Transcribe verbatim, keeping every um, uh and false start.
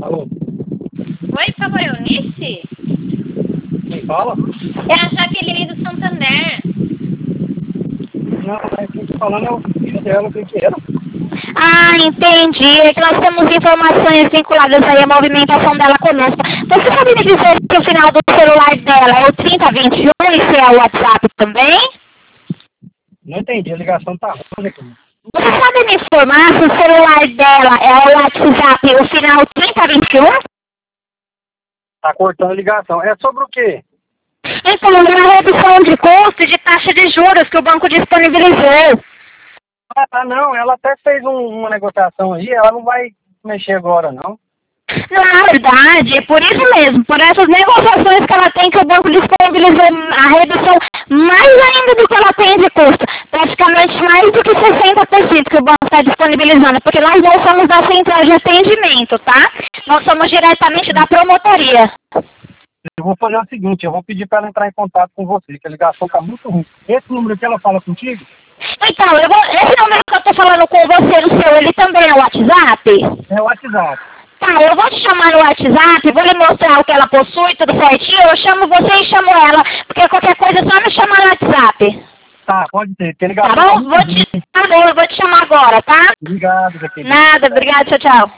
Alô? Oi, por favor, Eunice? Quem fala? É a Jaqueline do Santander. Não, mas quem tá falando é o filho dela, quem que era? Ah, entendi. É que nós temos informações vinculadas aí à movimentação dela conosco. Você sabe me dizer se o final do celular dela é o trinta vinte e um e se é o WhatsApp também? Não entendi, a ligação tá ruim aqui. Você sabe me informar se o celular dela é o WhatsApp, o final trinta vinte e um? Tá cortando a ligação. É sobre o quê? Então, é uma redução de custo e de taxa de juros que o banco disponibilizou. Ah, tá, não, ela até fez um- uma negociação aí, ela não vai mexer agora, não. Na verdade, é por isso mesmo, por essas negociações que ela tem, que o banco disponibilizou a redução mais ainda do que ela tem de custo. Praticamente mais do que sessenta por cento que o banco está disponibilizando, porque nós não somos da central de atendimento, tá? Nós somos diretamente da promotoria. Eu vou fazer o seguinte, eu vou pedir pra ela entrar em contato com você, que a ligação tá muito ruim. Esse número que ela fala contigo? Então, eu vou, esse número que eu tô falando com você, o seu, ele também é o WhatsApp? É o WhatsApp. Tá, eu vou te chamar no WhatsApp, vou lhe mostrar o que ela possui, tudo certinho, eu chamo você e chamo ela, porque qualquer coisa é só me chamar no WhatsApp. Tá, pode ser, porque a Tá ligação tá bom? muito Vou ruim. te, tá bom, eu vou te chamar agora, tá? Obrigado, Jaqueline. Nada, obrigada, tchau, tchau.